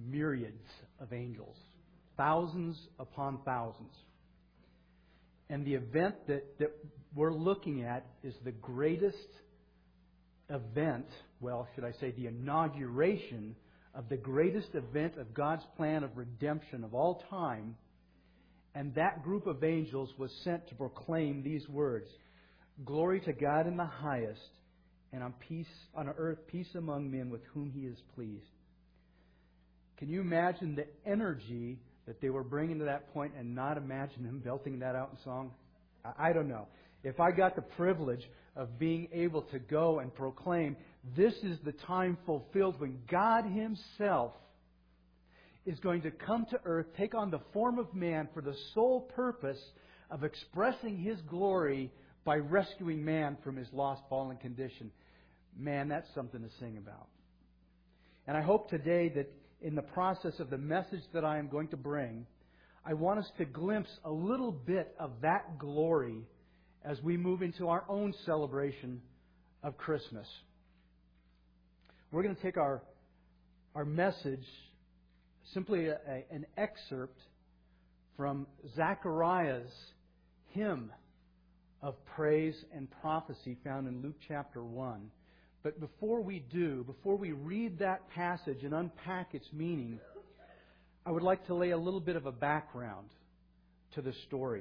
myriads of angels, thousands upon thousands. And the event that we're looking at is the greatest event, well, should I say the inauguration of the greatest event of God's plan of redemption of all time. And that group of angels was sent to proclaim these words: "Glory to God in the highest, and on earth peace among men with whom He is pleased." Can you imagine the energy that they were bringing to that point and not imagine Him belting that out in song? I don't know. If I got the privilege of being able to go and proclaim, this is the time fulfilled when God Himself is going to come to earth, take on the form of man for the sole purpose of expressing His glory by rescuing man from his lost, fallen condition. Man, that's something to sing about. And I hope today that in the process of the message that I am going to bring, I want us to glimpse a little bit of that glory as we move into our own celebration of Christmas. We're going to take our message, simply an excerpt from Zechariah's hymn of praise and prophecy found in Luke chapter 1. But before we read that passage and unpack its meaning, I would like to lay a little bit of a background to the story.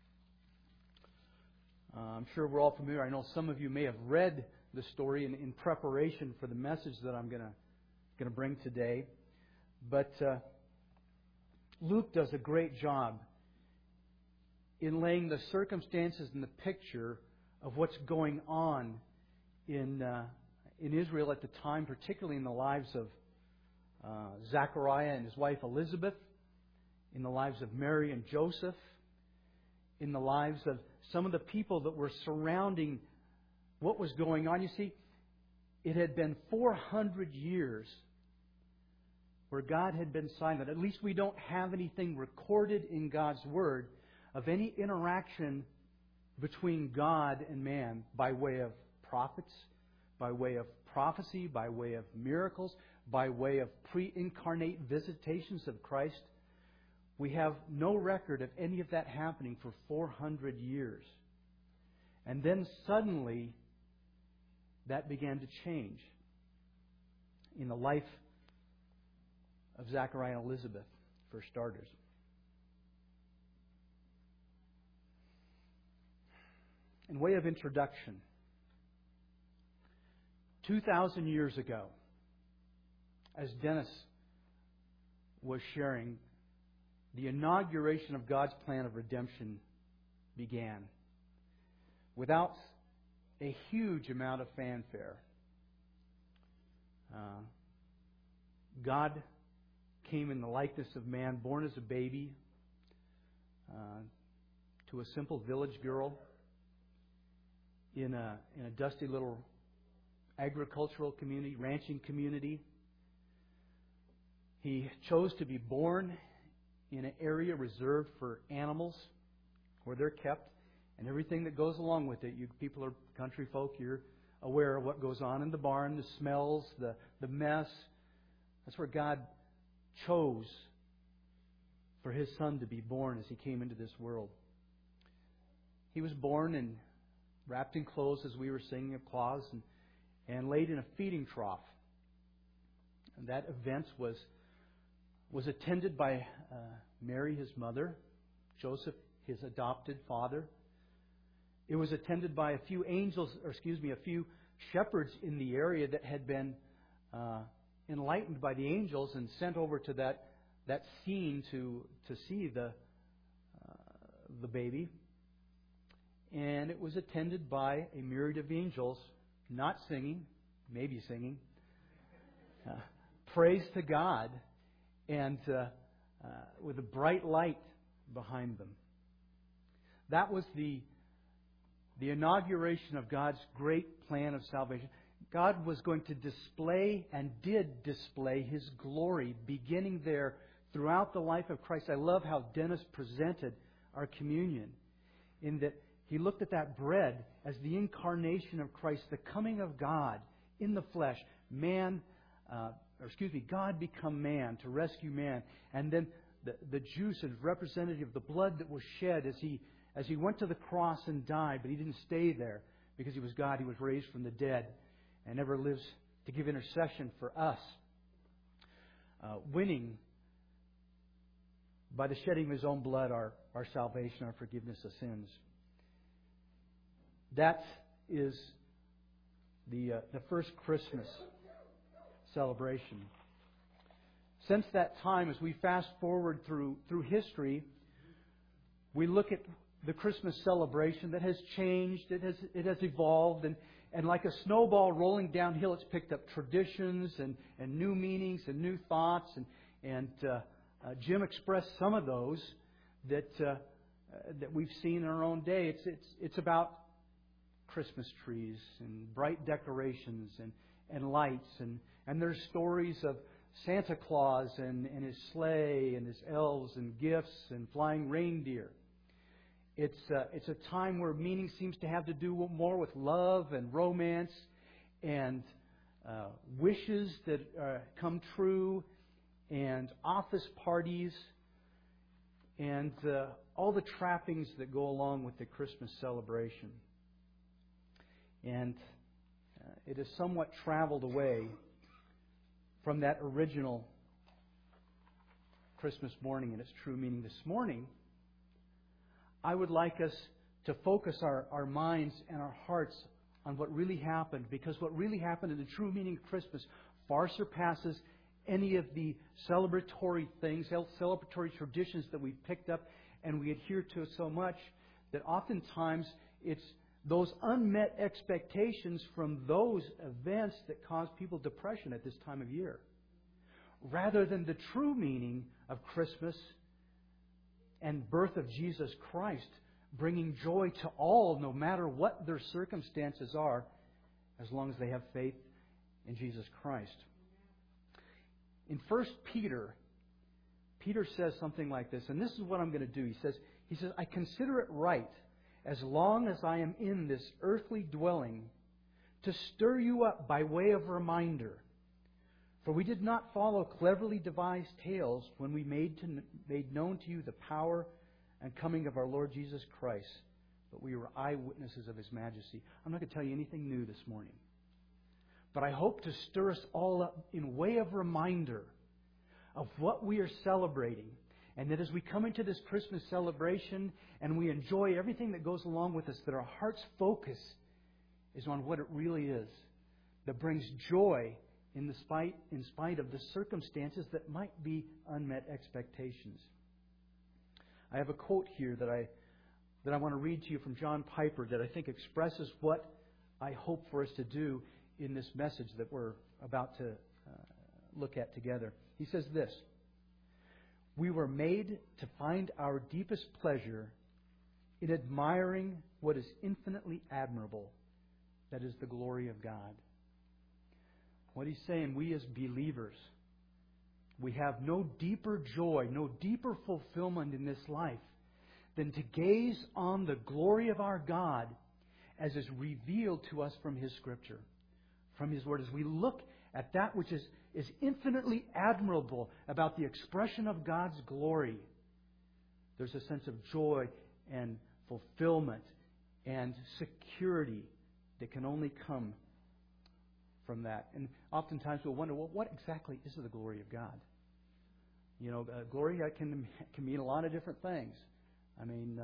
I'm sure we're all familiar. I know some of you may have read the story in preparation for the message that I'm going to bring today. But Luke does a great job in laying the circumstances and the picture of what's going on in Israel at the time, particularly in the lives of Zechariah and his wife Elizabeth, in the lives of Mary and Joseph, in the lives of some of the people that were surrounding what was going on. You see, it had been 400 years where God had been silent. At least we don't have anything recorded in God's Word of any interaction between God and man by way of prophets, by way of prophecy, by way of miracles, by way of pre-incarnate visitations of Christ. We have no record of any of that happening for 400 years. And then suddenly, that began to change in the life of Zechariah and Elizabeth, for starters. In way of introduction, 2,000 years ago, as Dennis was sharing, the inauguration of God's plan of redemption began without a huge amount of fanfare. God came in the likeness of man, born as a baby, to a simple village girl in a dusty little agricultural community, ranching community. He chose to be born in an area reserved for animals, where they're kept, and everything that goes along with it. You people are country folk, you're aware of what goes on in the barn, the smells, the mess. That's where God chose for His Son to be born as He came into this world. He was born and wrapped in clothes, as we were singing, of cloths, and laid in a feeding trough. And that event was attended by Mary, His mother, Joseph, His adopted father. It was attended by a few shepherds in the area that had been enlightened by the angels and sent over to that scene to see the baby. And it was attended by a myriad of angels, not singing, maybe singing, praise to God, and with a bright light behind them. That was the inauguration of God's great plan of salvation. God was going to display and did display His glory beginning there throughout the life of Christ. I love how Dennis presented our communion in that he looked at that bread as the incarnation of Christ, the coming of God in the flesh. Man God become man to rescue man. And then the juice is representative of the blood that was shed as He went to the cross and died, but He didn't stay there because He was God. He was raised from the dead and ever lives to give intercession for us, winning by the shedding of His own blood our salvation, our forgiveness of sins. That is the first Christmas celebration. Since that time, as we fast forward through history, we look at the Christmas celebration that has changed. It has evolved, and like a snowball rolling downhill, it's picked up traditions and new meanings and new thoughts. And Jim expressed some of those that we've seen in our own day. It's about Christmas trees and bright decorations and lights, and there's stories of Santa Claus and his sleigh and his elves and gifts and flying reindeer. It's a time where meaning seems to have to do more with love and romance and wishes that come true and office parties and all the trappings that go along with the Christmas celebration. And it has somewhat traveled away from that original Christmas morning in its true meaning. This morning, I would like us to focus our minds and our hearts on what really happened, because what really happened in the true meaning of Christmas far surpasses any of the celebratory things, celebratory traditions that we've picked up and we adhere to so much that oftentimes it's those unmet expectations from those events that cause people depression at this time of year, rather than the true meaning of Christmas and birth of Jesus Christ, bringing joy to all, no matter what their circumstances are, as long as they have faith in Jesus Christ. In 1 Peter, Peter says something like this, and this is what I'm going to do. He says, I consider it right, as long as I am in this earthly dwelling, to stir you up by way of reminder. For we did not follow cleverly devised tales when we made known to you the power and coming of our Lord Jesus Christ, but we were eyewitnesses of His majesty. I'm not going to tell you anything new this morning, but I hope to stir us all up in way of reminder of what we are celebrating. And that as we come into this Christmas celebration and we enjoy everything that goes along with us, that our heart's focus is on what it really is, that brings joy in spite of the circumstances that might be unmet expectations. I have a quote here that I want to read to you from John Piper that I think expresses what I hope for us to do in this message that we're about to look at together. He says this: "We were made to find our deepest pleasure in admiring what is infinitely admirable, that is the glory of God." What he's saying, we as believers, we have no deeper joy, no deeper fulfillment in this life than to gaze on the glory of our God as is revealed to us from His Scripture, from His Word. As we look at that which is infinitely admirable about the expression of God's glory, there's a sense of joy and fulfillment and security that can only come from that. And oftentimes we'll wonder, well, what exactly is the glory of God? You know, glory can mean a lot of different things. I mean,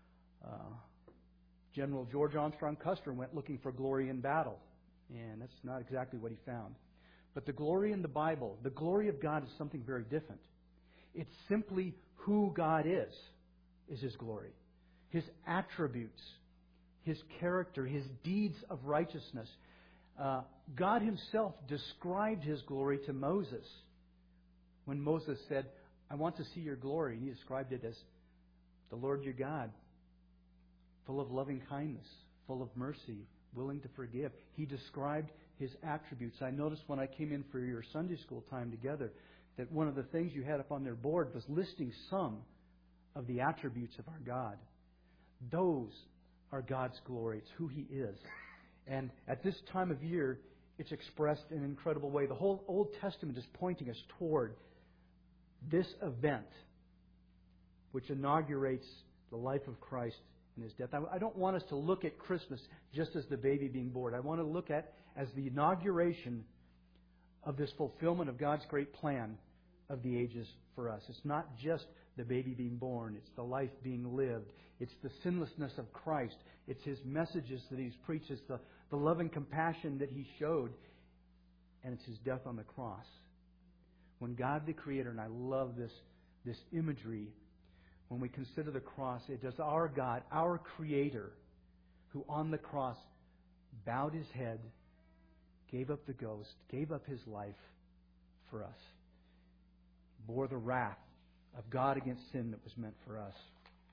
General George Armstrong Custer went looking for glory in battle, and that's not exactly what he found. But the glory in the Bible, the glory of God, is something very different. It's simply who God is His glory. His attributes, His character, His deeds of righteousness. God Himself described His glory to Moses when Moses said, "I want to see your glory." And He described it as the Lord your God, full of loving kindness, full of mercy, willing to forgive. He described His attributes. I noticed when I came in for your Sunday school time together that one of the things you had up on their board was listing some of the attributes of our God. Those are God's glory. It's who He is. And at this time of year, it's expressed in an incredible way. The whole Old Testament is pointing us toward this event, which inaugurates the life of Christ and His death. I don't want us to look at Christmas just as the baby being born. I want to look at as the inauguration of this fulfillment of God's great plan of the ages for us. It's not just the baby being born. It's the life being lived. It's the sinlessness of Christ. It's His messages that He's preached. It's the love and compassion that He showed. And it's His death on the cross. When God the Creator, and I love this imagery, when we consider the cross, it is our God, our Creator, who on the cross bowed His head, gave up the ghost, gave up His life for us, bore the wrath of God against sin that was meant for us.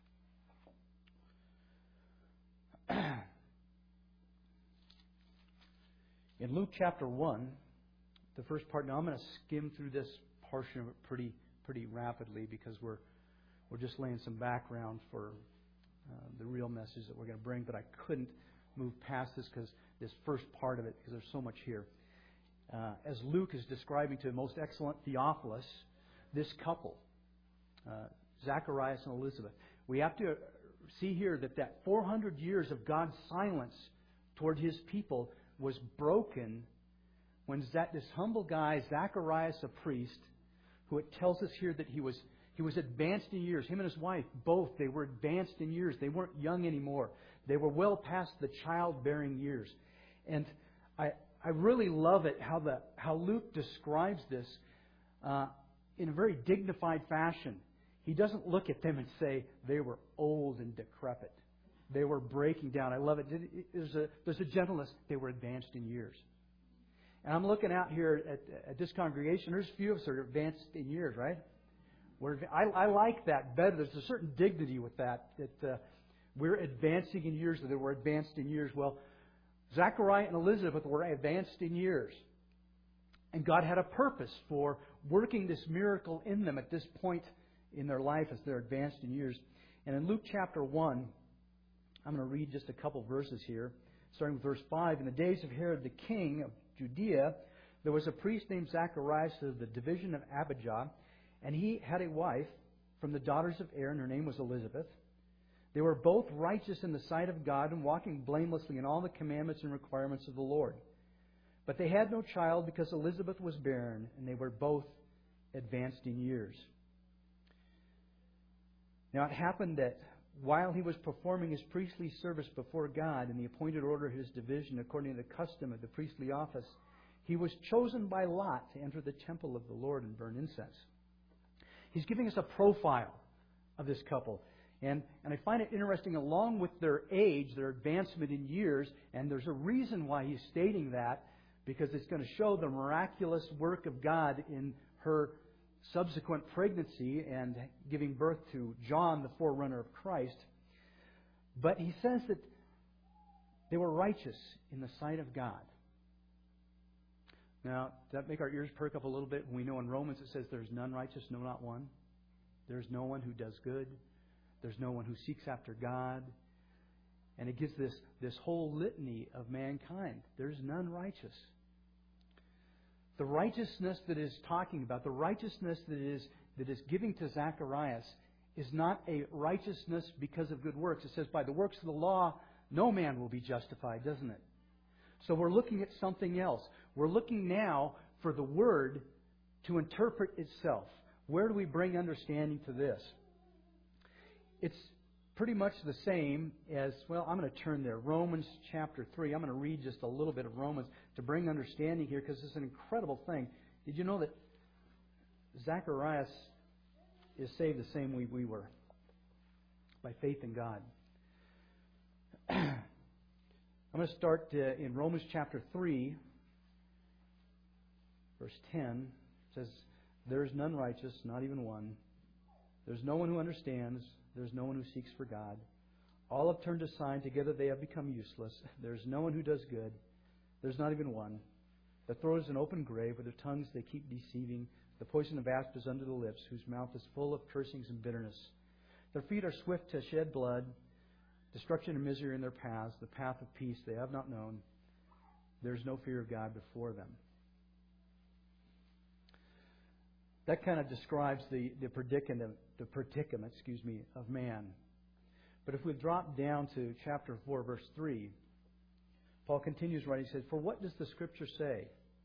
In Luke chapter 1, the first part, now I'm going to skim through this portion of it pretty rapidly because we're just laying some background for the real message that we're going to bring, but I couldn't move past this first part of it because there's so much here. As Luke is describing to the most excellent Theophilus, this couple, Zacharias and Elizabeth, we have to see here that 400 years of God's silence toward His people was broken when this humble guy, Zacharias, a priest, who it tells us here that he was advanced in years. Him and his wife, both, they were advanced in years. They weren't young anymore. They were well past the childbearing years. And I really love it how Luke describes this in a very dignified fashion. He doesn't look at them and say they were old and decrepit. They were breaking down. I love it. There's a gentleness. They were advanced in years. And I'm looking out here at this congregation. There's a few of us that are advanced in years, right? I like that better. There's a certain dignity with that we're advancing in years, that we're advanced in years. Well, Zachariah and Elizabeth were advanced in years. And God had a purpose for working this miracle in them at this point in their life as they're advanced in years. And in Luke chapter 1, I'm going to read just a couple verses here, starting with verse 5. In the days of Herod the king of Judea, there was a priest named Zacharias of the division of Abijah, and he had a wife from the daughters of Aaron. Her name was Elizabeth. They were both righteous in the sight of God and walking blamelessly in all the commandments and requirements of the Lord. But they had no child because Elizabeth was barren, and they were both advanced in years. Now it happened that while he was performing his priestly service before God in the appointed order of his division according to the custom of the priestly office, he was chosen by lot to enter the temple of the Lord and burn incense. He's giving us a profile of this couple. And I find it interesting, along with their age, their advancement in years, and there's a reason why he's stating that, because it's going to show the miraculous work of God in her subsequent pregnancy and giving birth to John, the forerunner of Christ. But he says that they were righteous in the sight of God. Now, does that make our ears perk up a little bit when we know in Romans it says there's none righteous, no, not one? There's no one who does good. There's no one who seeks after God. And it gives this whole litany of mankind. There's none righteous. The righteousness that is talking about, the righteousness that is giving to Zacharias, is not a righteousness because of good works. It says, by the works of the law, no man will be justified, doesn't it? So we're looking at something else. We're looking now for the Word to interpret itself. Where do we bring understanding to this? It's pretty much the same as, well, I'm going to turn there. Romans chapter 3. I'm going to read just a little bit of Romans to bring understanding here because it's an incredible thing. Did you know that Zacharias is saved the same way we were? By faith in God. I'm going to start in Romans chapter 3, verse 10. It says, there is none righteous, not even one. There's no one who understands. There's no one who seeks for God. All have turned aside. Together they have become useless. There's no one who does good. There's not even one. The throat is an open grave. With their tongues they keep deceiving. The poison of asp is under the lips, whose mouth is full of cursings and bitterness. Their feet are swift to shed blood. Destruction and misery in their paths. The path of peace they have not known. There's no fear of God before them. That kind of describes the predicament of man. But if we drop down to chapter 4, verse 3, Paul continues writing. He says, "For what does the Scripture say?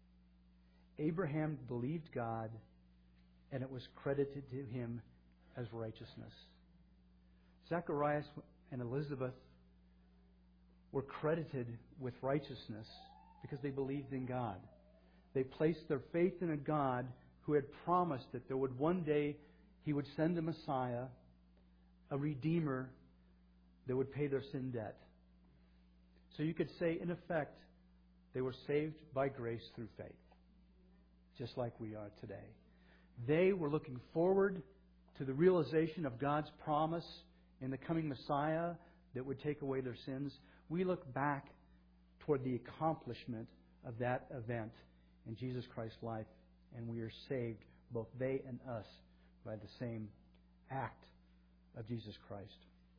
Abraham believed God, and it was credited to him as righteousness." Zacharias and Elizabeth were credited with righteousness because they believed in God. They placed their faith in a God who had promised that there would one day He would send a Messiah, a Redeemer that would pay their sin debt. So you could say, in effect, they were saved by grace through faith, just like we are today. They were looking forward to the realization of God's promise in the coming Messiah that would take away their sins. We look back toward the accomplishment of that event in Jesus Christ's life, and we are saved, both they and us, by the same act of Jesus Christ.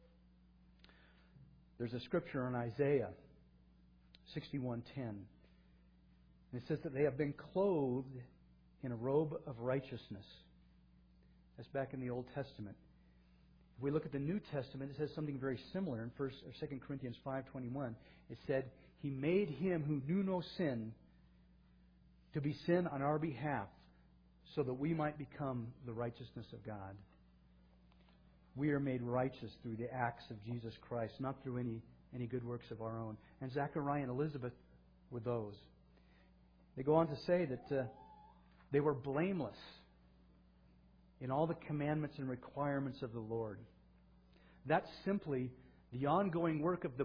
There's a scripture in Isaiah 61:10. It says that they have been clothed in a robe of righteousness. That's back in the Old Testament. If we look at the New Testament, it says something very similar. In 2 Corinthians 5:21, it said, "He made Him who knew no sin to be sin on our behalf, so that we might become the righteousness of God." We are made righteous through the acts of Jesus Christ, not through any good works of our own. And Zachariah and Elizabeth were those. They go on to say that they were blameless in all the commandments and requirements of the Lord. That's simply the ongoing work of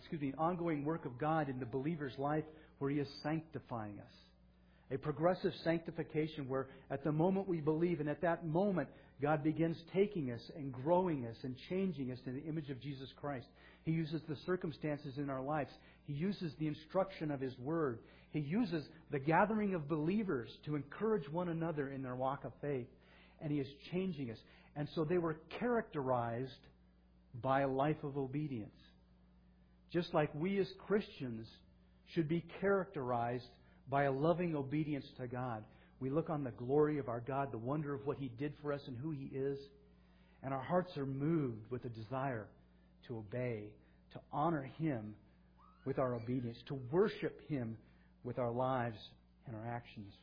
God in the believer's life, where He is sanctifying us. A progressive sanctification where at the moment we believe, and at that moment God begins taking us and growing us and changing us in the image of Jesus Christ. He uses the circumstances in our lives. He uses the instruction of His Word. He uses the gathering of believers to encourage one another in their walk of faith. And He is changing us. And so they were characterized by a life of obedience. Just like we as Christians should be characterized by a loving obedience to God. We look on the glory of our God, the wonder of what He did for us and who He is, and our hearts are moved with a desire to obey, to honor Him with our obedience, to worship Him with our lives and our actions.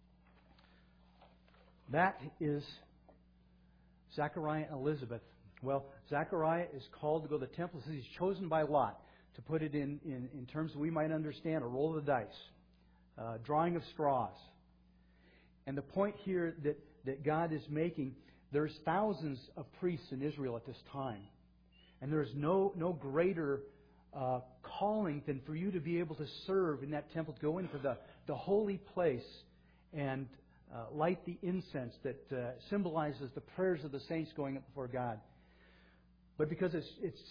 That is Zachariah and Elizabeth. Well, Zachariah is called to go to the temple. It says he's chosen by lot. To put it in terms that we might understand, a roll of the dice. Drawing of straws. And the point here that God is making, there's thousands of priests in Israel at this time. And there's no greater calling than for you to be able to serve in that temple, to go into the holy place and light the incense that symbolizes the prayers of the saints going up before God. But because it's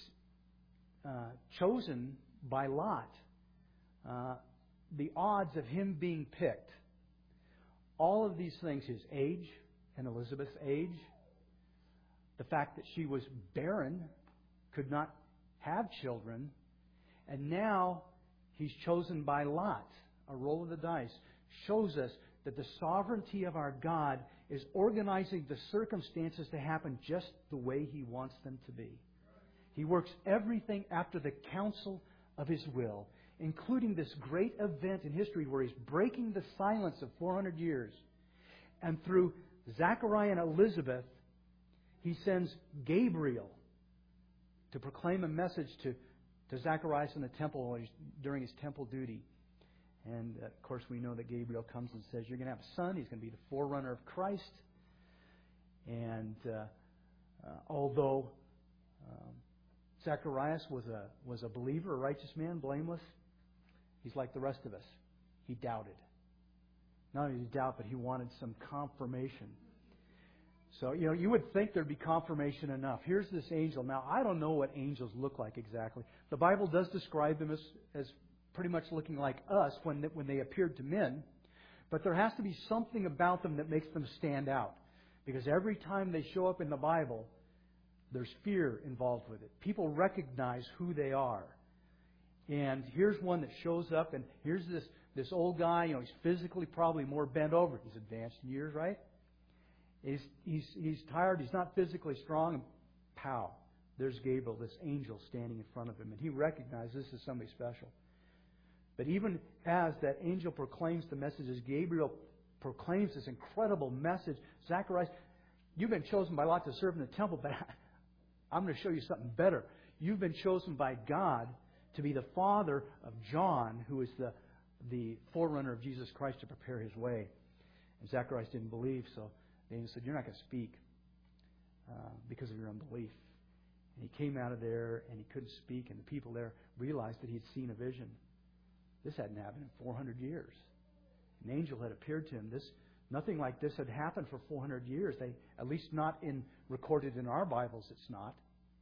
chosen by lot, the odds of him being picked, all of these things, his age and Elizabeth's age, the fact that she was barren, could not have children, and now he's chosen by lot, a roll of the dice, shows us that the sovereignty of our God is organizing the circumstances to happen just the way He wants them to be. He works everything after the counsel of His will, including this great event in history where He's breaking the silence of 400 years. And through Zachariah and Elizabeth, He sends Gabriel to proclaim a message to Zacharias in the temple during his temple duty. And, of course, we know that Gabriel comes and says, you're going to have a son. He's going to be the forerunner of Christ. And although Zacharias was a believer, a righteous man, blameless, he's like the rest of us. He doubted. Not only did he doubt, but he wanted some confirmation. So, you would think there'd be confirmation enough. Here's this angel. Now, I don't know what angels look like exactly. The Bible does describe them as pretty much looking like us when they appeared to men. But there has to be something about them that makes them stand out. Because every time they show up in the Bible, there's fear involved with it. People recognize who they are. And here's one that shows up, and here's this old guy. He's physically probably more bent over. He's advanced in years, right? He's tired. He's not physically strong. And pow, there's Gabriel, this angel, standing in front of him, and he recognizes this is somebody special. But even as that angel proclaims the messages, Gabriel proclaims this incredible message. Zacharias, you've been chosen by lot to serve in the temple, but I'm going to show you something better. You've been chosen by God to be the father of John, who is the forerunner of Jesus Christ, to prepare his way. And Zacharias didn't believe, so the angel said, you're not going to speak because of your unbelief. And he came out of there, and he couldn't speak, and the people there realized that he had seen a vision. This hadn't happened in 400 years. An angel had appeared to him. Nothing like this had happened for 400 years. At least not recorded in our Bibles, it's not.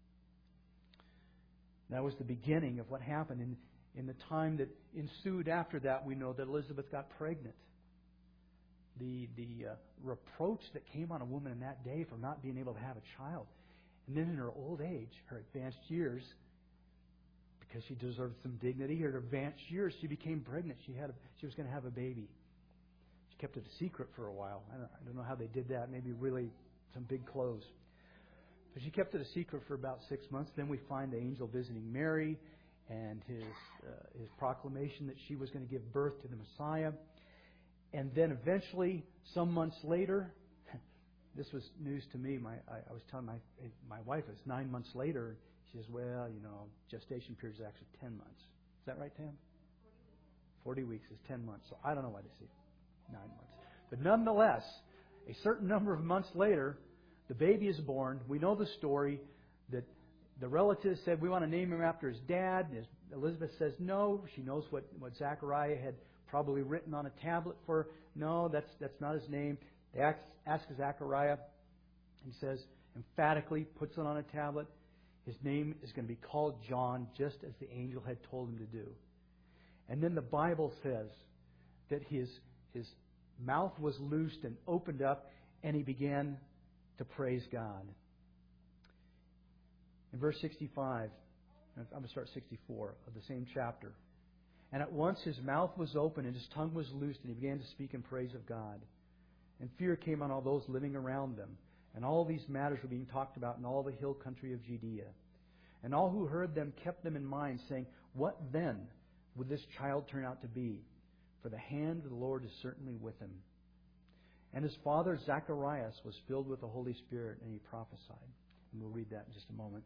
That was the beginning of what happened. In the time that ensued after that, we know that Elizabeth got pregnant. The reproach that came on a woman in that day for not being able to have a child. And then in her old age, her advanced years, because she deserved some dignity, her advanced years, she became pregnant. She was going to have a baby. She kept it a secret for a while. I don't know how they did that. Maybe really some big clothes. But she kept it a secret for about 6 months. Then we find the angel visiting Mary and his proclamation that she was going to give birth to the Messiah. And then eventually, some months later, this was news to me. I was telling my wife it was 9 months later. She says, well, gestation period is actually 10 months. Is that right, Tam? 40 weeks is 10 months. So I don't know why they say 9 months. But nonetheless, a certain number of months later, the baby is born. We know the story that the relatives said, we want to name him after his dad. Elizabeth says no. She knows what Zechariah had probably written on a tablet for. No, that's not his name. They ask Zechariah. He says, emphatically, puts it on a tablet. His name is going to be called John, just as the angel had told him to do. And then the Bible says that his mouth was loosed and opened up, and he began to praise God. In verse 65, I'm going to start 64 of the same chapter. And at once his mouth was open and his tongue was loosed, and he began to speak in praise of God. And fear came on all those living around them. And all these matters were being talked about in all the hill country of Judea. And all who heard them kept them in mind, saying, what then would this child turn out to be? For the hand of the Lord is certainly with him. And his father Zacharias was filled with the Holy Spirit, and he prophesied. And we'll read that in just a moment.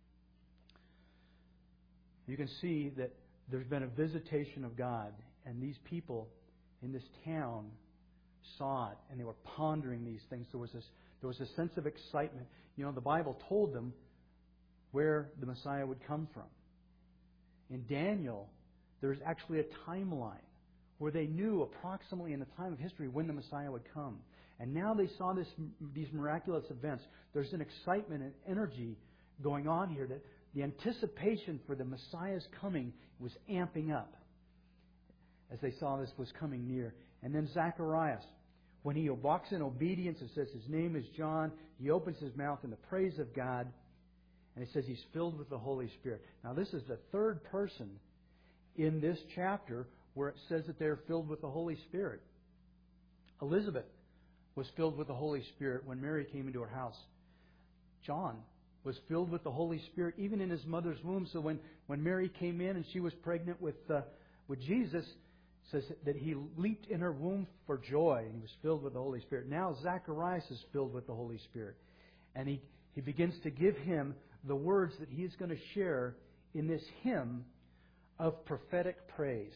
You can see that there's been a visitation of God, and these people in this town saw it, and they were pondering these things. There was a sense of excitement. The Bible told them where the Messiah would come from. In Daniel, there's actually a timeline where they knew approximately in the time of history when the Messiah would come. And now they saw these miraculous events. There's an excitement and energy going on here that the anticipation for the Messiah's coming was amping up as they saw this was coming near. And then Zacharias, when he walks in obedience and says his name is John, he opens his mouth in the praise of God, and he says he's filled with the Holy Spirit. Now this is the third person in this chapter where it says that they're filled with the Holy Spirit. Elizabeth was filled with the Holy Spirit when Mary came into her house. John was filled with the Holy Spirit even in his mother's womb. So when Mary came in and she was pregnant with Jesus, it says that he leaped in her womb for joy, and he was filled with the Holy Spirit. Now Zacharias is filled with the Holy Spirit. And he begins to give him the words that he is going to share in this hymn of prophetic praise.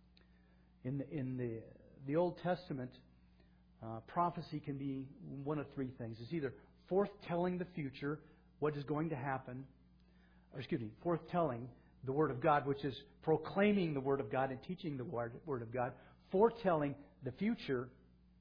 In the Old Testament, prophecy can be one of three things. It's either foretelling the future, what is going to happen, foretelling the Word of God, which is proclaiming the Word of God and teaching the Word of God, foretelling the future,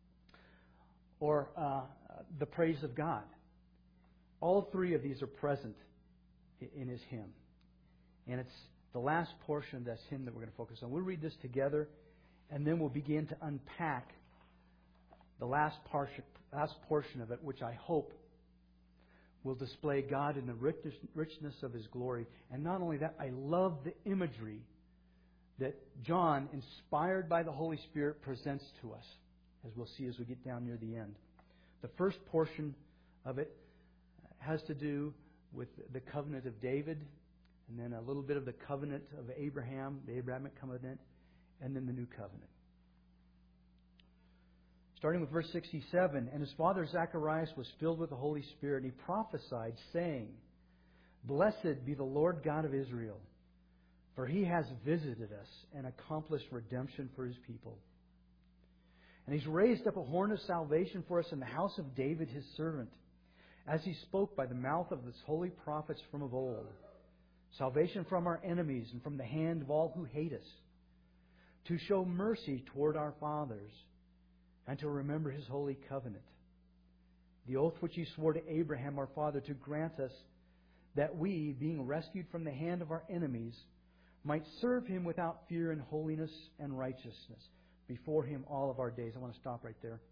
or the praise of God. All three of these are present in his hymn. And it's the last portion of this hymn that we're going to focus on. We'll read this together, and then we'll begin to unpack the last portion of it, which I hope will display God in the richness of His glory. And not only that, I love the imagery that John, inspired by the Holy Spirit, presents to us, as we'll see as we get down near the end. The first portion of it has to do with the covenant of David, and then a little bit of the covenant of Abraham, the Abrahamic covenant, and then the new covenant. Starting with verse 67, "And his father Zacharias was filled with the Holy Spirit, and he prophesied, saying, Blessed be the Lord God of Israel, for He has visited us and accomplished redemption for His people. And He's raised up a horn of salvation for us in the house of David His servant, as He spoke by the mouth of His holy prophets from of old, salvation from our enemies and from the hand of all who hate us, to show mercy toward our fathers, and to remember His holy covenant, the oath which He swore to Abraham our father, to grant us that we, being rescued from the hand of our enemies, might serve Him without fear in holiness and righteousness before Him all of our days." I want to stop right there.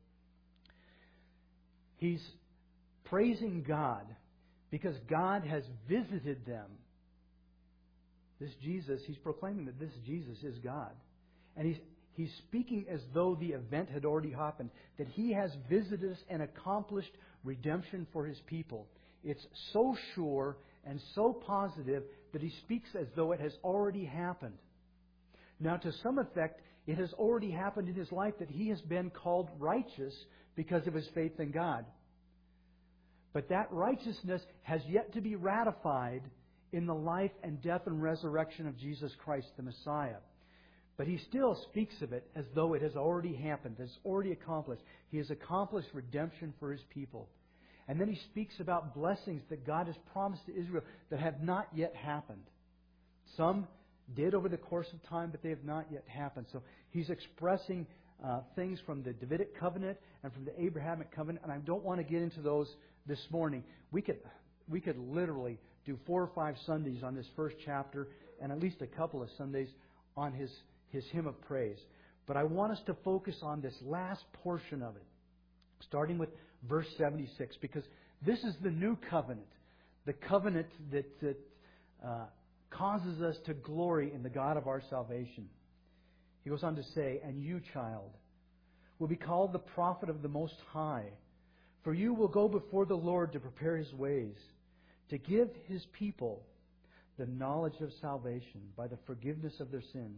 He's praising God because God has visited them. This Jesus, He's proclaiming that this Jesus is God. And He's speaking as though the event had already happened, that He has visited us and accomplished redemption for His people. It's so sure and so positive that He speaks as though it has already happened. Now, to some effect, it has already happened in His life that He has been called righteous because of His faith in God. But that righteousness has yet to be ratified in the life and death and resurrection of Jesus Christ, the Messiah. But He still speaks of it as though it has already happened, it's already accomplished. He has accomplished redemption for His people. And then He speaks about blessings that God has promised to Israel that have not yet happened. Some did over the course of time, but they have not yet happened. So He's expressing things from the Davidic covenant and from the Abrahamic covenant, and I don't want to get into those this morning. We could literally do 4 or 5 Sundays on this first chapter, and at least a couple of Sundays on His hymn of praise. But I want us to focus on this last portion of it, starting with verse 76, because this is the new covenant, the covenant that causes us to glory in the God of our salvation. He goes on to say, "And you, child, will be called the prophet of the Most High, for you will go before the Lord to prepare His ways, to give His people the knowledge of salvation by the forgiveness of their sins,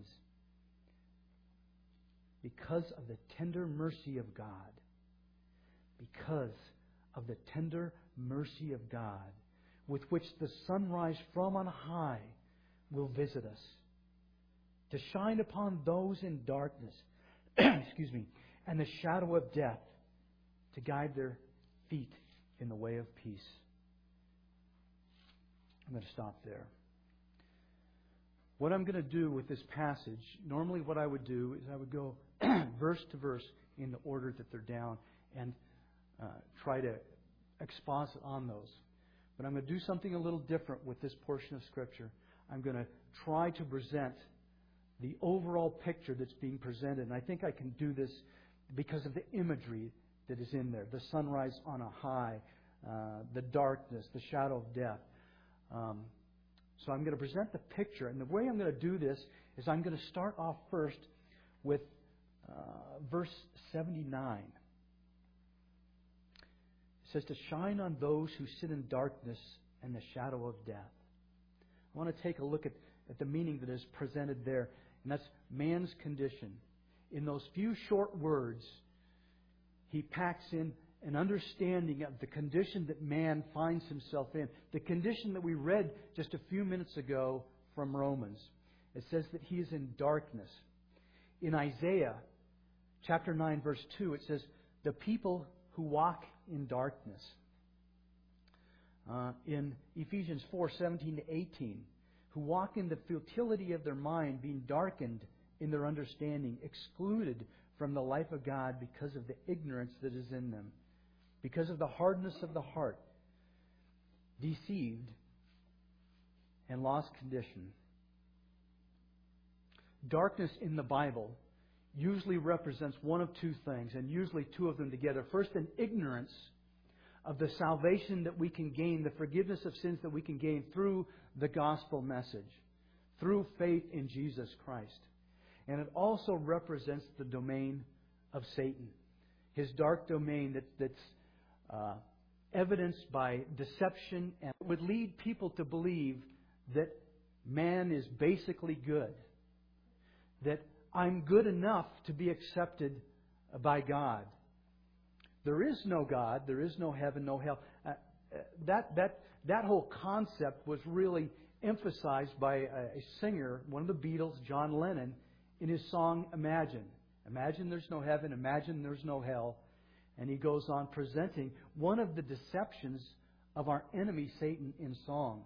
because of the tender mercy of God." Because of the tender mercy of God, with which the sunrise from on high will visit us, to shine upon those in darkness, and the shadow of death, to guide their feet in the way of peace. I'm going to stop there. What I'm going to do with this passage, normally what I would do is I would go verse to verse in the order that they're down and try to exposit on those. But I'm going to do something a little different with this portion of Scripture. I'm going to try to present the overall picture that's being presented. And I think I can do this because of the imagery that is in there. The sunrise on a high, the darkness, the shadow of death. So I'm going to present the picture. And the way I'm going to do this is I'm going to start off first with verse 79. It says, "To shine on those who sit in darkness and the shadow of death." I want to take a look at the meaning that is presented there. And that's man's condition. In those few short words, he packs in an understanding of the condition that man finds himself in. The condition that we read just a few minutes ago from Romans. It says that he is in darkness. In Isaiah chapter 9 verse 2, it says, "The people who walk in darkness." In Ephesians 4:17-18, "who walk in the futility of their mind, being darkened in their understanding, excluded from the life of God because of the ignorance that is in them, because of the hardness of the heart, deceived and lost condition." Darkness in the Bible usually represents one of two things, and usually two of them together. First, an ignorance of the salvation that we can gain, the forgiveness of sins that we can gain through the gospel message, through faith in Jesus Christ. And it also represents the domain of Satan. His dark domain that's evidenced by deception and would lead people to believe that man is basically good. That I'm good enough to be accepted by God. There is no God. There is no heaven, no hell. That whole concept was really emphasized by a singer, one of the Beatles, John Lennon, in his song Imagine. Imagine there's no heaven. Imagine there's no hell. And he goes on presenting one of the deceptions of our enemy, Satan, in song.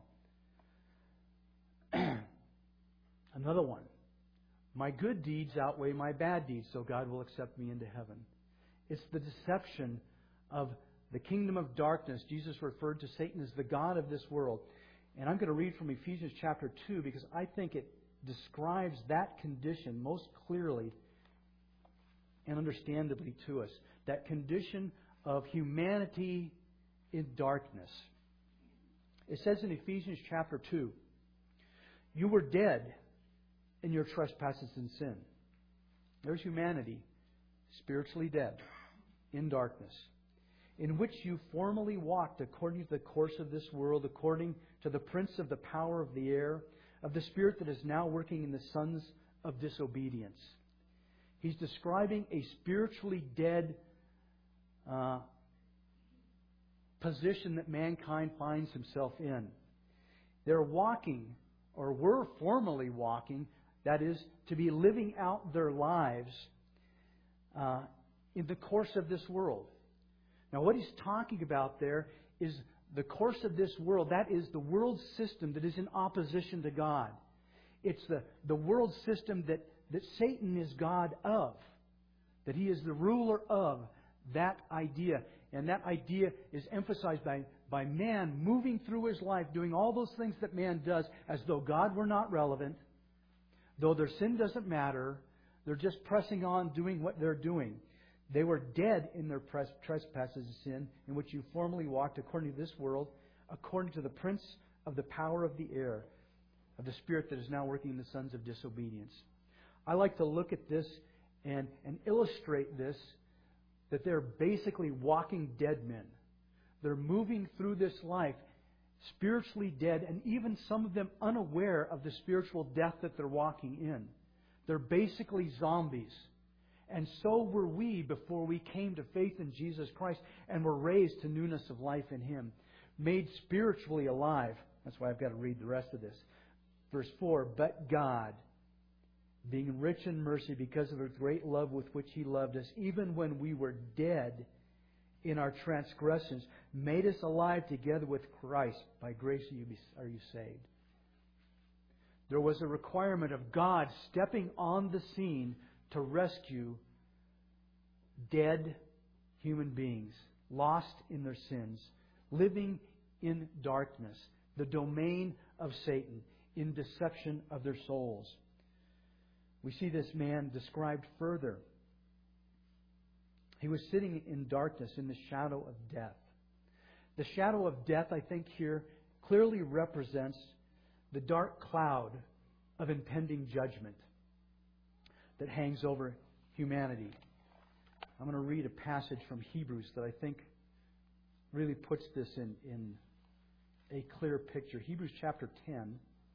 Another one. My good deeds outweigh my bad deeds, so God will accept me into heaven. It's the deception of the kingdom of darkness. Jesus referred to Satan as the god of this world. And I'm going to read from Ephesians chapter 2 because I think it describes that condition most clearly and understandably to us. That condition of humanity in darkness. It says in Ephesians chapter 2, you were dead in your trespasses and sin. There's humanity, spiritually dead, in darkness, in which you formerly walked according to the course of this world, according to the prince of the power of the air, of the spirit that is now working in the sons of disobedience. He's describing a spiritually dead position that mankind finds himself in. They're walking, or were formerly walking, that is, to be living out their lives in the course of this world. Now, what he's talking about there is the course of this world. That is the world system that is in opposition to God. It's the world system that Satan is God of, that he is the ruler of that idea. And that idea is emphasized by man moving through his life, doing all those things that man does as though God were not relevant, though their sin doesn't matter. They're just pressing on, doing what they're doing. They were dead in their trespasses and sin, in which you formerly walked according to this world, according to the prince of the power of the air, of the spirit that is now working in the sons of disobedience. I like to look at this and illustrate this, that they're basically walking dead men. They're moving through this life spiritually dead, and even some of them unaware of the spiritual death that they're walking in. They're basically zombies. And so were we before we came to faith in Jesus Christ and were raised to newness of life in Him. Made spiritually alive. That's why I've got to read the rest of this. Verse 4, but God, being rich in mercy because of His great love with which He loved us, even when we were dead in our transgressions, made us alive together with Christ. By grace are you saved. There was a requirement of God stepping on the scene to rescue dead human beings, lost in their sins, living in darkness, the domain of Satan, in deception of their souls. We see this man described further. He was sitting in darkness, in the shadow of death. The shadow of death, I think, here clearly represents the dark cloud of impending judgment that hangs over humanity. I'm going to read a passage from Hebrews that I think really puts this in a clear picture. Hebrews chapter 10.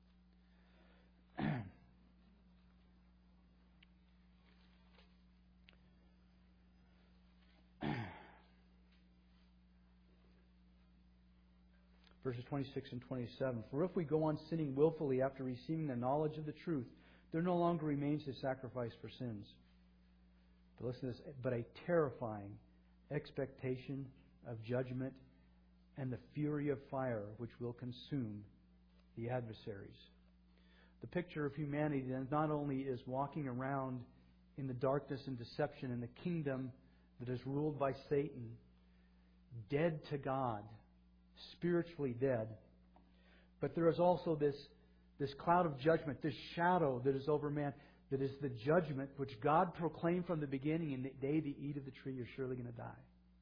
Verses 26 and 27. For if we go on sinning willfully after receiving the knowledge of the truth, there no longer remains a sacrifice for sins. But listen to this, but a terrifying expectation of judgment and the fury of fire which will consume the adversaries. The picture of humanity then not only is walking around in the darkness and deception in the kingdom that is ruled by Satan, dead to God, spiritually dead, but there is also this cloud of judgment, this shadow that is over man, that is the judgment which God proclaimed from the beginning, in the day they eat of the tree, you're surely going to die.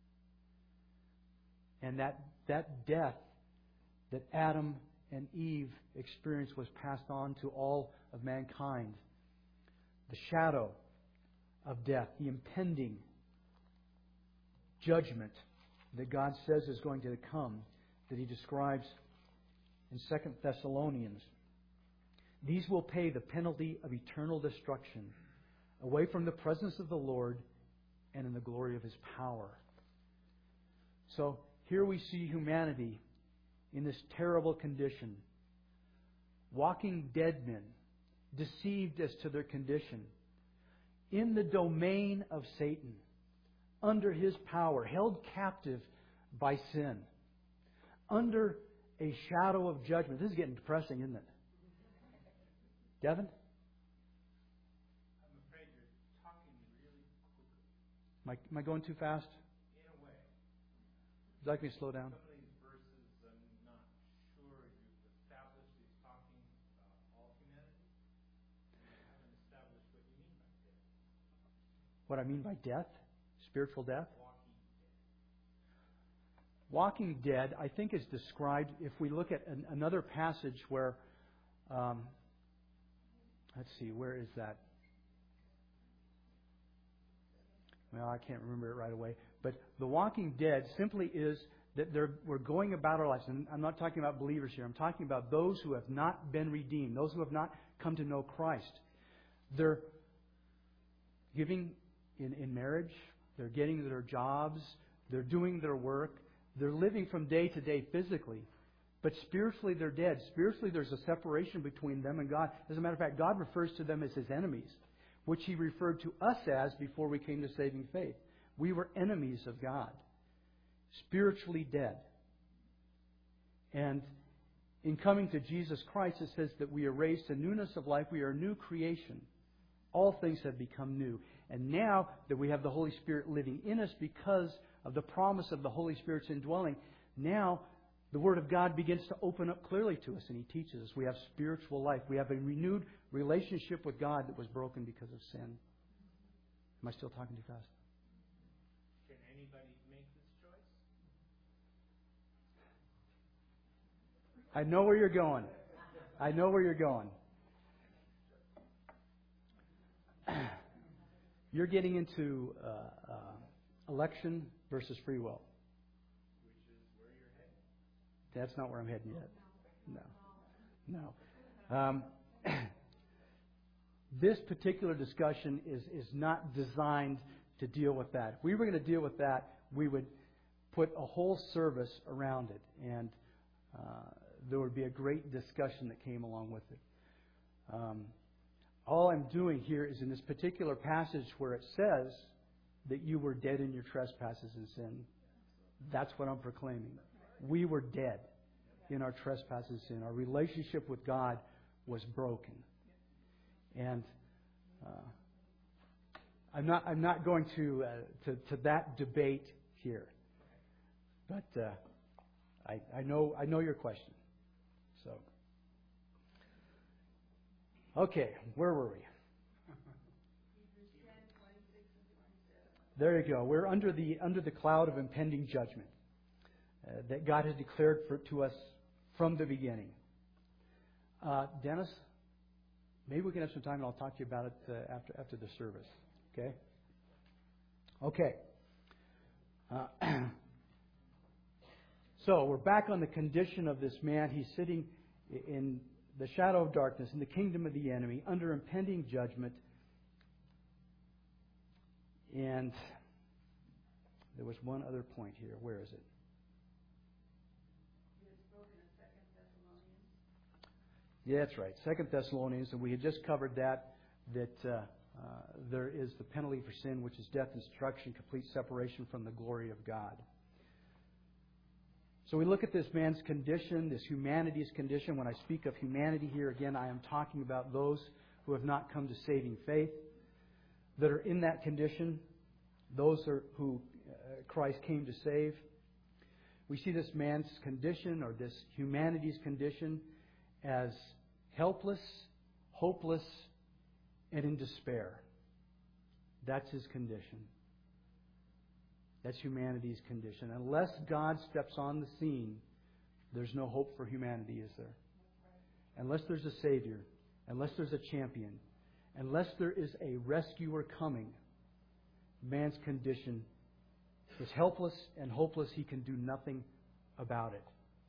And that death that Adam and Eve experienced was passed on to all of mankind. the shadow of death, the impending judgment that God says is going to come, that He describes in 2 Thessalonians. These will pay the penalty of eternal destruction, away from the presence of the Lord and in the glory of His power. So here we see humanity in this terrible condition, walking dead men, deceived as to their condition, in the domain of Satan, under his power, held captive by sin, under a shadow of judgment. This is getting depressing, isn't it? Devin? I'm afraid you're talking really quickly. Am I going too fast? In a way. Would you like me to slow down? Some of these verses, I'm not sure you've established he's talking about all humanity. You haven't established what you mean by death. What I mean by death? Spiritual death? Walking dead. Walking dead, I think, is described, if we look at another passage where, let's see, where is that? Well, I can't remember it right away. But the walking dead simply is that we're going about our lives. And I'm not talking about believers here. I'm talking about those who have not been redeemed, those who have not come to know Christ. They're giving in marriage. They're getting their jobs. They're doing their work. They're living from day to day physically. But spiritually, they're dead. Spiritually, there's a separation between them and God. As a matter of fact, God refers to them as His enemies, which He referred to us as before we came to saving faith. We were enemies of God, spiritually dead. And in coming to Jesus Christ, it says that we are raised to newness of life. We are a new creation. All things have become new. And now that we have the Holy Spirit living in us because of the promise of the Holy Spirit's indwelling, now the Word of God begins to open up clearly to us, and He teaches us. We have spiritual life. We have a renewed relationship with God that was broken because of sin. Am I still talking too fast? Can anybody make this choice? I know where you're going. I know where you're going. You're getting into election versus free will. Which is where you're heading. That's not where I'm heading yet. No. This particular discussion is not designed to deal with that. If we were going to deal with that, we would put a whole service around it, and there would be a great discussion that came along with it. All I'm doing here is in this particular passage where it says that you were dead in your trespasses and sin. That's what I'm proclaiming. We were dead in our trespasses and sin. Our relationship with God was broken. And I'm not going to that debate here. But I know your question. So. Okay, where were we? There you go. We're under the cloud of impending judgment that God has declared to us from the beginning. Dennis, maybe we can have some time and I'll talk to you about it after the service. Okay? Okay. So we're back on the condition of this man. He's sitting in the shadow of darkness, in the kingdom of the enemy, under impending judgment. And there was one other point here. Where is it? You had spoken in 2 Thessalonians. Yeah, that's right. 2 Thessalonians, and we had just covered that there is the penalty for sin, which is death and destruction, complete separation from the glory of God. So we look at this man's condition, this humanity's condition. When I speak of humanity here, again, I am talking about those who have not come to saving faith, that are in that condition, those who Christ came to save. We see this man's condition, or this humanity's condition, as helpless, hopeless, and in despair. That's his condition. That's humanity's condition. Unless God steps on the scene, there's no hope for humanity, is there? Unless there's a Savior, unless there's a champion, unless there is a rescuer coming, man's condition is helpless and hopeless. He can do nothing about it.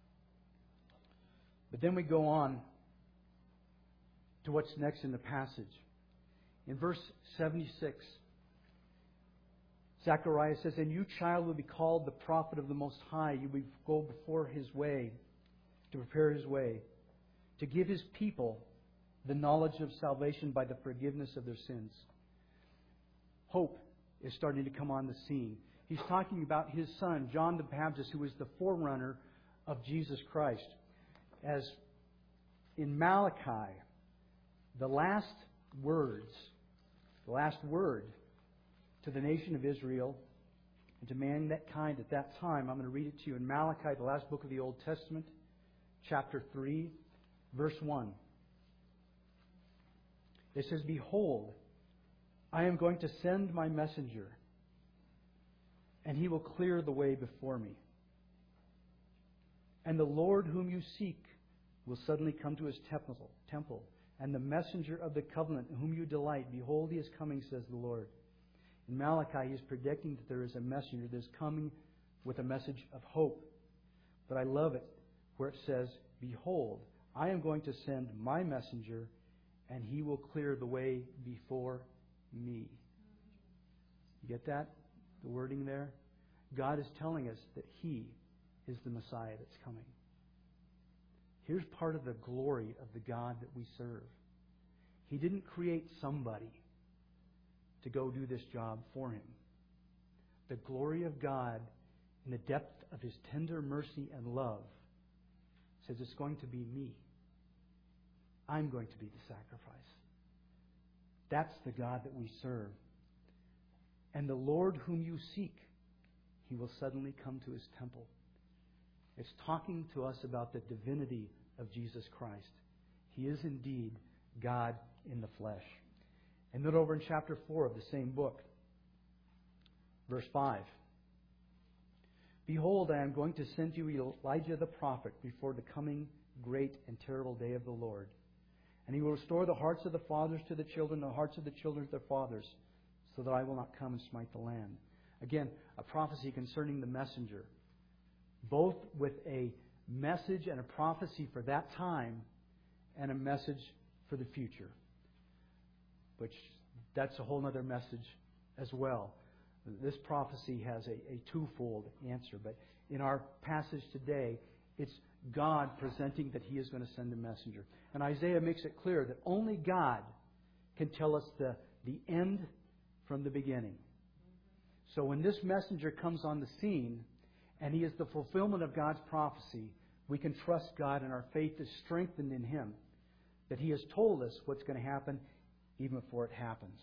But then we go on to what's next in the passage. In verse 76, Zechariah says, "And you, child, will be called the prophet of the Most High. You will go before His way, to prepare His way, to give His people the knowledge of salvation by the forgiveness of their sins." Hope is starting to come on the scene. He's talking about his son, John the Baptist, who is the forerunner of Jesus Christ. As in Malachi, the last word to the nation of Israel and to mankind at that time, I'm going to read it to you in Malachi, the last book of the Old Testament, chapter 3, verse 1. It says, "Behold, I am going to send my messenger, and he will clear the way before me. And the Lord whom you seek will suddenly come to His temple, and the messenger of the covenant in whom you delight, behold, He is coming, says the Lord." In Malachi, he is predicting that there is a messenger that is coming with a message of hope. But I love it where it says, "Behold, I am going to send my messenger, and he will clear the way before me." You get that? The wording there? God is telling us that He is the Messiah that's coming. Here's part of the glory of the God that we serve. He didn't create somebody to go do this job for Him. The glory of God in the depth of His tender mercy and love says it's going to be me. I'm going to be the sacrifice. That's the God that we serve. "And the Lord whom you seek, He will suddenly come to His temple." It's talking to us about the divinity of Jesus Christ. He is indeed God in the flesh. And then over in chapter 4 of the same book, verse 5. "Behold, I am going to send you Elijah the prophet before the coming great and terrible day of the Lord. And he will restore the hearts of the fathers to the children, and the hearts of the children to their fathers, so that I will not come and smite the land." Again, a prophecy concerning the messenger, both with a message and a prophecy for that time and a message for the future. Which, that's a whole other message as well. This prophecy has a twofold answer. But in our passage today, it's God presenting that He is going to send a messenger. And Isaiah makes it clear that only God can tell us the end from the beginning. So when this messenger comes on the scene, and he is the fulfillment of God's prophecy, we can trust God, and our faith is strengthened in Him, that He has told us what's going to happen even before it happens.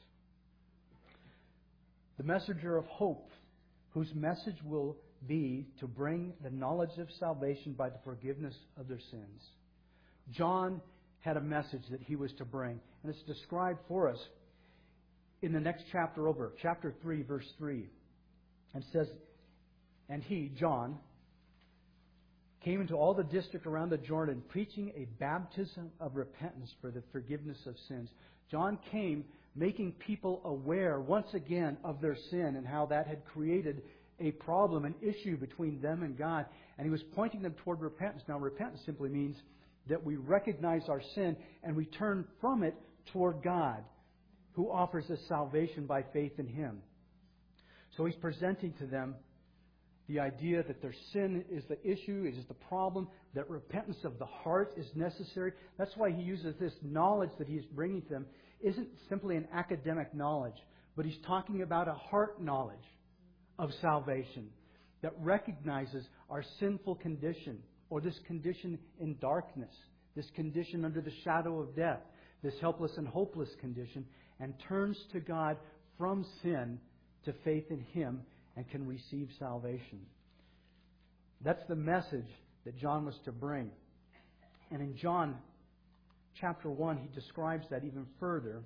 The messenger of hope, whose message will be to bring the knowledge of salvation by the forgiveness of their sins. John had a message that he was to bring, and it's described for us in the next chapter over, chapter 3, verse 3. And says, "And he, John, came into all the district around the Jordan, preaching a baptism of repentance for the forgiveness of sins." John came making people aware once again of their sin and how that had created a problem, an issue between them and God. And he was pointing them toward repentance. Now, repentance simply means that we recognize our sin and we turn from it toward God, who offers us salvation by faith in Him. So he's presenting to them the idea that their sin is the issue, it is the problem, that repentance of the heart is necessary. That's why he uses this knowledge that he's bringing to them. Isn't simply an academic knowledge, but he's talking about a heart knowledge of salvation that recognizes our sinful condition, or this condition in darkness, this condition under the shadow of death, this helpless and hopeless condition, and turns to God from sin to faith in Him and can receive salvation. That's the message that John was to bring. And in John chapter 1, he describes that even further.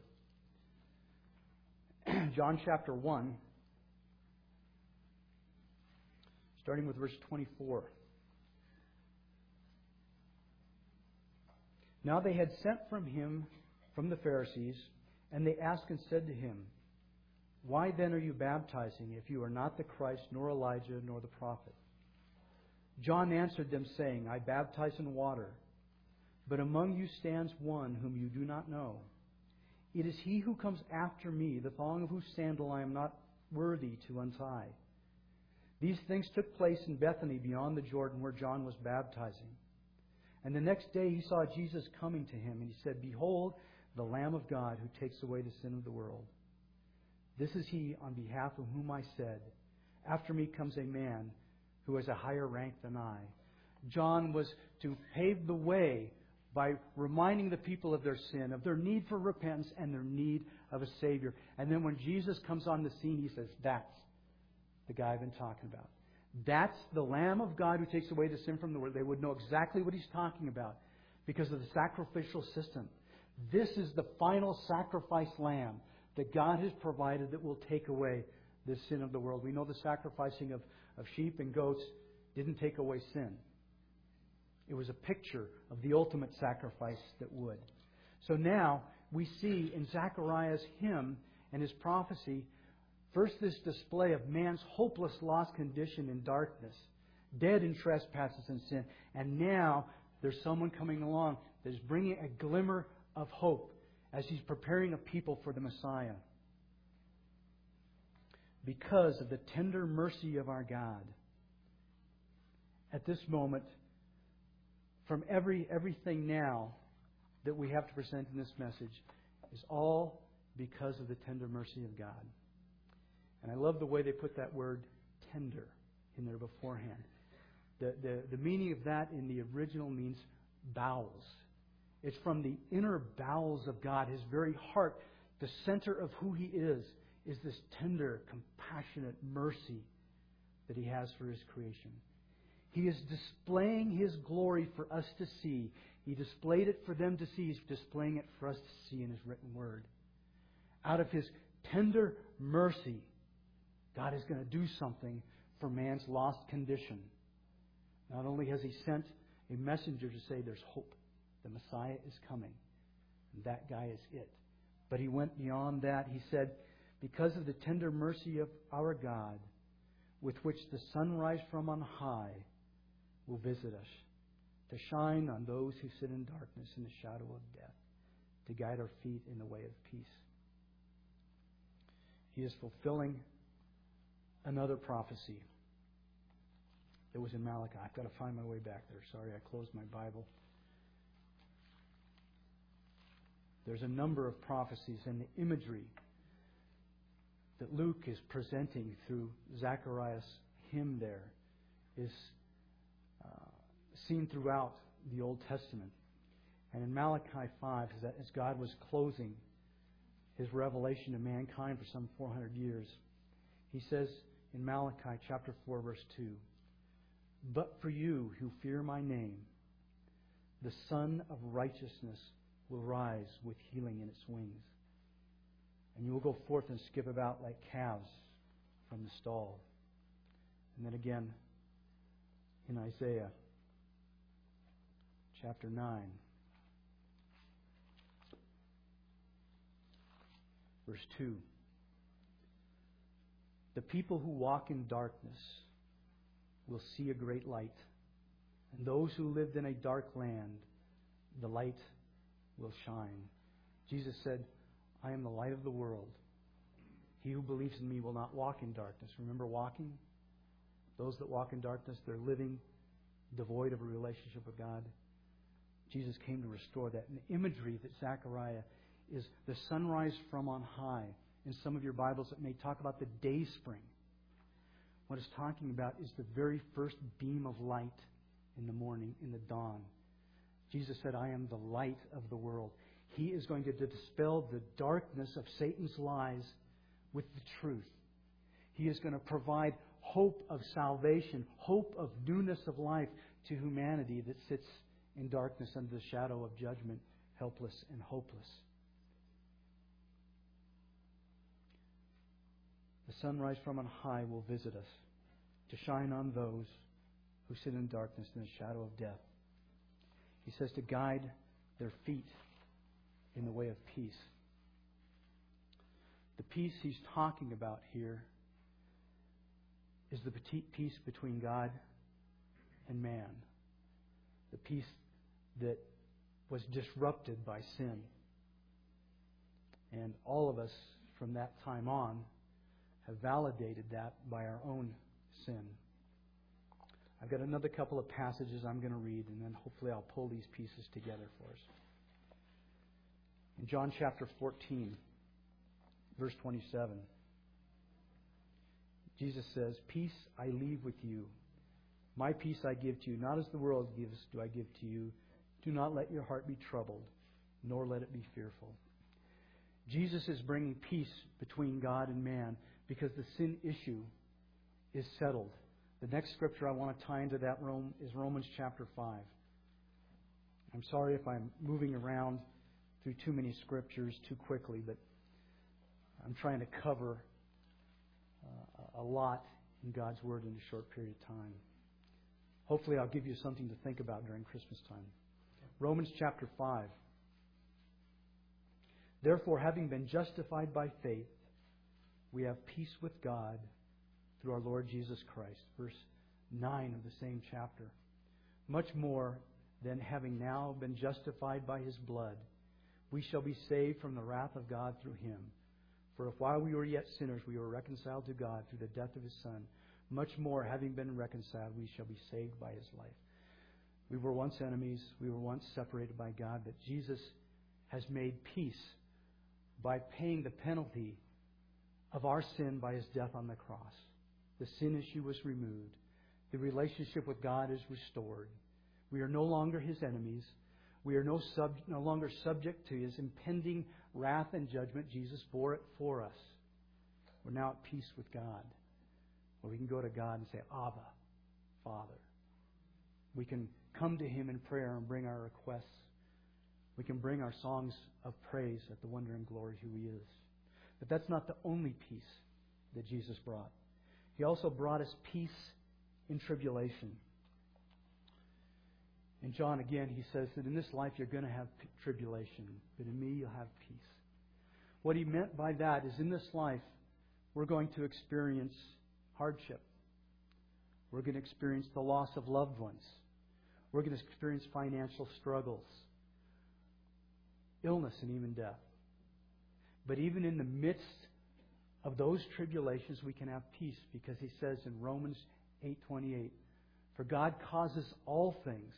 John chapter 1, starting with verse 24. "Now they had sent from him, from the Pharisees, And they asked and said to him, Why then are you baptizing if you are not the Christ, nor Elijah, nor the prophet? John answered them, saying, I baptize in water, but among you stands one whom you do not know. It is he who comes after me, the thong of whose sandal I am not worthy to untie. These things took place in Bethany beyond the Jordan, where John was baptizing. And the next day he saw Jesus coming to him, and he said, Behold, the Lamb of God who takes away the sin of the world. This is he on behalf of whom I said, After me comes a man who has a higher rank than I. John was to pave the way by reminding the people of their sin, of their need for repentance and their need of a Savior. And then when Jesus comes on the scene, he says, That's the guy I've been talking about. That's the Lamb of God who takes away the sin from the world. They would know exactly what he's talking about because of the sacrificial system. This is the final sacrifice lamb that God has provided that will take away the sin of the world. We know the sacrificing of sheep and goats didn't take away sin. It was a picture of the ultimate sacrifice that would. So now we see in Zechariah's hymn and his prophecy, first this display of man's hopeless lost condition in darkness, dead in trespasses and sin. And now there's someone coming along that is bringing a glimmer of hope as he's preparing a people for the Messiah. Because of the tender mercy of our God, at this moment, from everything now that we have to present in this message is all because of the tender mercy of God. And I love the way they put that word tender in there beforehand. The meaning of that in the original means bowels. It's from the inner bowels of God, His very heart. The center of who He is this tender, compassionate mercy that He has for His creation. He is displaying His glory for us to see. He displayed it for them to see. He's displaying it for us to see in His written Word. Out of His tender mercy, God is going to do something for man's lost condition. Not only has He sent a messenger to say there's hope, the Messiah is coming, and that guy is it. But He went beyond that. He said, because of the tender mercy of our God, with which the sunrise from on high will visit us, to shine on those who sit in darkness in the shadow of death, to guide our feet in the way of peace. He is fulfilling another prophecy that was in Malachi. I've got to find my way back there. Sorry, I closed my Bible. There's a number of prophecies, and the imagery that Luke is presenting through Zechariah's hymn there is seen throughout the Old Testament. And in Malachi 5, as God was closing His revelation to mankind for some 400 years, He says in Malachi chapter 4, verse 2, But for you who fear my name, the Son of Righteousness will rise with healing in its wings. And you will go forth and skip about like calves from the stall. And then again in Isaiah chapter 9, verse 2. The people who walk in darkness will see a great light. And those who lived in a dark land, the light will shine. Jesus said, I am the light of the world. He who believes in me will not walk in darkness. Remember walking? Those that walk in darkness, they're living devoid of a relationship with God. Jesus came to restore that. And the imagery that Zechariah is the sunrise from on high. In some of your Bibles, it may talk about the day spring. What it's talking about is the very first beam of light in the morning, in the dawn. Jesus said, I am the light of the world. He is going to dispel the darkness of Satan's lies with the truth. He is going to provide hope of salvation, hope of newness of life to humanity that sits in darkness under the shadow of judgment, helpless and hopeless. The sunrise from on high will visit us to shine on those who sit in darkness in the shadow of death. He says to guide their feet in the way of peace. The peace he's talking about here is the peace between God and man. The peace that was disrupted by sin. And all of us from that time on have validated that by our own sin. I've got another couple of passages I'm going to read, and then hopefully I'll pull these pieces together for us. In John chapter 14, verse 27, Jesus says, "Peace I leave with you. My peace I give to you. Not as the world gives do I give to you. Do not let your heart be troubled, nor let it be fearful." Jesus is bringing peace between God and man because the sin issue is settled. The next scripture I want to tie into that is Romans chapter 5. I'm sorry if I'm moving around through too many scriptures too quickly, but I'm trying to cover a lot in God's Word in a short period of time. Hopefully I'll give you something to think about during Christmas time. Romans chapter 5. "Therefore, having been justified by faith, we have peace with God through our Lord Jesus Christ." Verse 9 of the same chapter. "Much more than having now been justified by His blood, we shall be saved from the wrath of God through Him. For if while we were yet sinners, we were reconciled to God through the death of His Son, much more, having been reconciled, we shall be saved by His life." We were once enemies. We were once separated by God. But Jesus has made peace by paying the penalty of our sin by His death on the cross. The sin issue was removed. The relationship with God is restored. We are no longer His enemies. We are no longer subject to His impending wrath and judgment. Jesus bore it for us. We're now at peace with God. Where we can go to God and say, "Abba, Father." We can come to Him in prayer and bring our requests. We can bring our songs of praise at the wonder and glory who He is. But that's not the only peace that Jesus brought. He also brought us peace in tribulation. In John, again, he says that in this life you're going to have tribulation, but in me you'll have peace. What he meant by that is in this life we're going to experience hardship. We're going to experience the loss of loved ones. We're going to experience financial struggles, illness, and even death. But even in the midst of those tribulations, we can have peace because he says in Romans 8:28, "For God causes all things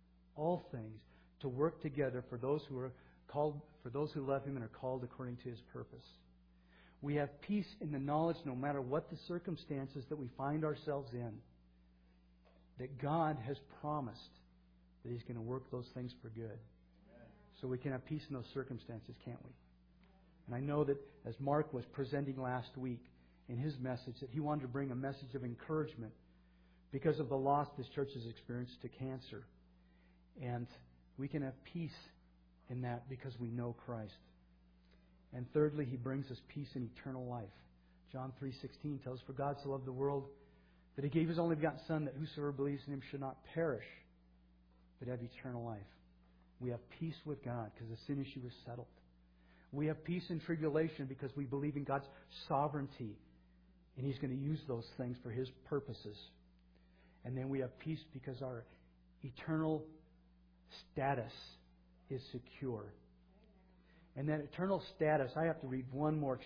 to work together for those who are called, for those who love Him and are called according to His purpose." We have peace in the knowledge, no matter what the circumstances that we find ourselves in, that God has promised that He's going to work those things for good. So we can have peace in those circumstances, can't we? And I know that as Mark was presenting last week in his message, that he wanted to bring a message of encouragement because of the loss this church has experienced to cancer. And we can have peace in that because we know Christ. And thirdly, he brings us peace in eternal life. John 3:16 tells us, "For God so loved the world that He gave His only begotten Son, that whosoever believes in Him should not perish, but have eternal life." We have peace with God because the sin issue is settled. We have peace in tribulation because we believe in God's sovereignty, and He's going to use those things for His purposes. And then we have peace because our eternal status is secure. And that eternal status, I have to read one more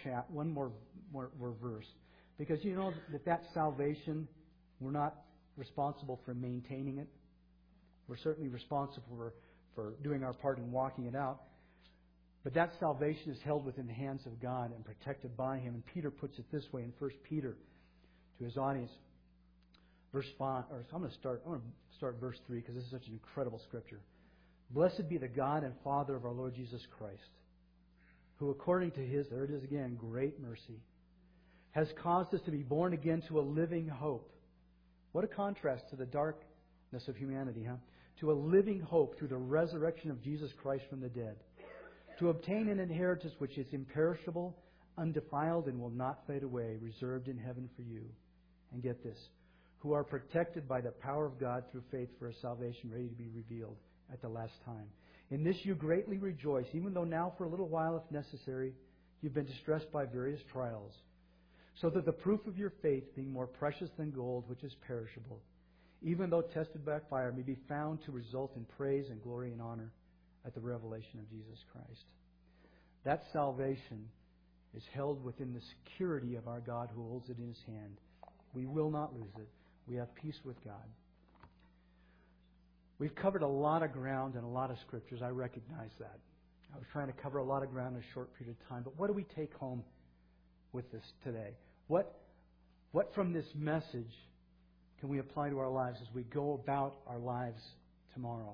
verse. Because you know that salvation, we're not responsible for maintaining it. We're certainly responsible for doing our part in walking it out. But that salvation is held within the hands of God and protected by Him. And Peter puts it this way in 1 Peter to his audience. Verse 5, or I'm going to start verse 3 because this is such an incredible scripture. "Blessed be the God and Father of our Lord Jesus Christ, who according to His," there it is again, "great mercy, has caused us to be born again to a living hope." What a contrast to the darkness of humanity, huh? "To a living hope through the resurrection of Jesus Christ from the dead, to obtain an inheritance which is imperishable, undefiled, and will not fade away, reserved in heaven for you." And get this, "who are protected by the power of God through faith for a salvation ready to be revealed at the last time. In this you greatly rejoice, even though now for a little while, if necessary, You've been distressed by various trials, so that the proof of your faith, being more precious than gold, which is perishable, even though tested by fire, may be found to result in praise and glory and honor at the revelation of Jesus Christ. That salvation is held within the security of our God who holds it in His hand. We will not lose it. We have peace with God. We've covered a lot of ground and a lot of scriptures. I recognize that. I was trying to cover a lot of ground in a short period of time. But what do we take home with this today? What from this message can we apply to our lives as we go about our lives tomorrow?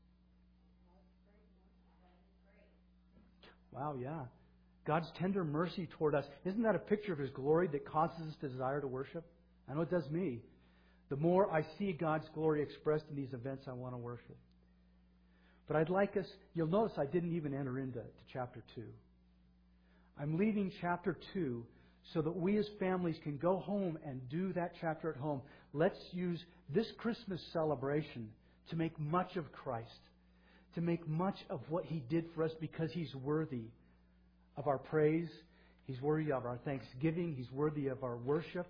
Wow, yeah. God's tender mercy toward us. Isn't that a picture of His glory that causes us to desire to worship? I know it does me. The more I see God's glory expressed in these events, I want to worship. But I'd like us, you'll notice I didn't even enter into chapter 2. I'm leaving chapter 2 so that we as families can go home and do that chapter at home. Let's use this Christmas celebration to make much of Christ, to make much of what He did for us, because He's worthy of our praise. He's worthy of our thanksgiving. He's worthy of our worship.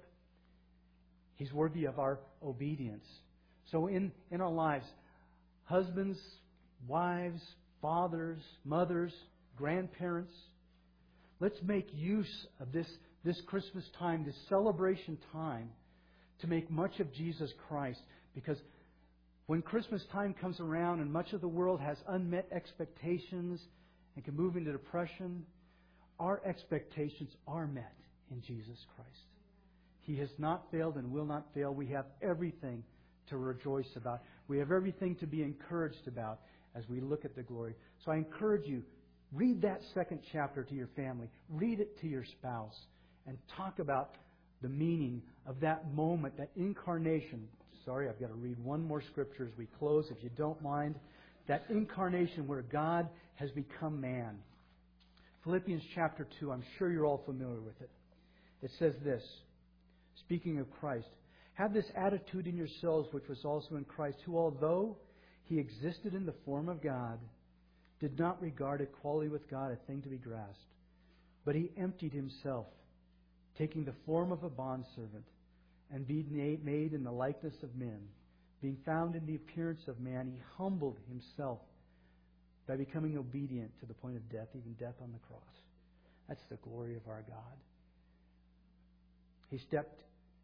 He's worthy of our obedience. So in our lives, husbands, wives, fathers, mothers, grandparents, let's make use of this Christmas time, this celebration time, to make much of Jesus Christ. Because when Christmas time comes around and much of the world has unmet expectations and can move into depression, our expectations are met in Jesus Christ. He has not failed and will not fail. We have everything to rejoice about. We have everything to be encouraged about as we look at the glory. So I encourage you, read that second chapter to your family. Read it to your spouse. And talk about the meaning of that moment, that incarnation. Sorry, I've got to read one more scripture as we close, if you don't mind. That incarnation where God has become man. Philippians chapter 2, I'm sure you're all familiar with it. It says this, speaking of Christ, have this attitude in yourselves which was also in Christ, who although He existed in the form of God, did not regard equality with God a thing to be grasped, but He emptied Himself, taking the form of a bondservant, and being made in the likeness of men. Being found in the appearance of man, He humbled Himself by becoming obedient to the point of death, even death on the cross. That's the glory of our God. He stepped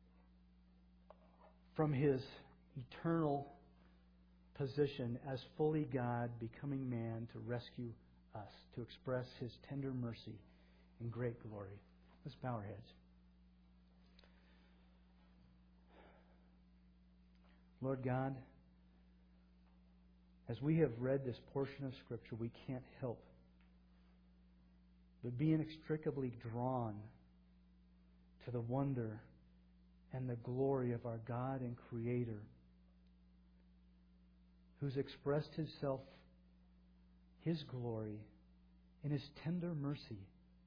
from His eternal position as fully God, becoming man to rescue us, to express His tender mercy in great glory. Let's bow our heads. Lord God, as we have read this portion of Scripture, we can't help but be inextricably drawn to the wonder and the glory of our God and Creator, who's expressed Himself, His glory, in His tender mercy.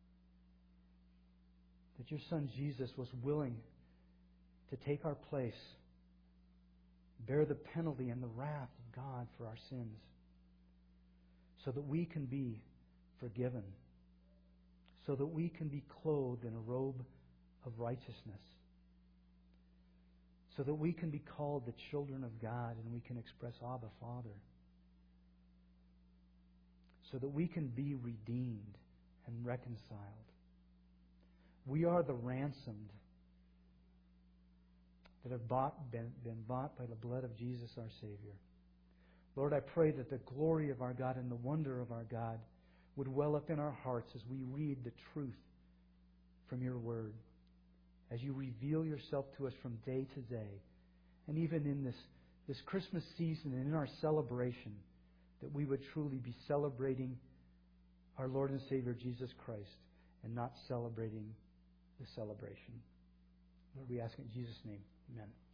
That Your Son Jesus was willing to take our place, bear the penalty and the wrath of God for our sins, so that we can be forgiven, so that we can be clothed in a robe of righteousness, so that we can be called the children of God and we can express Abba, Father, so that we can be redeemed and reconciled. We are the ransomed that have been bought by the blood of Jesus our Savior. Lord, I pray that the glory of our God and the wonder of our God would well up in our hearts as we read the truth from Your Word, as You reveal Yourself to us from day to day, and even in this Christmas season and in our celebration, that we would truly be celebrating our Lord and Savior Jesus Christ and not celebrating the celebration. Lord, we ask in Jesus' name. Amen.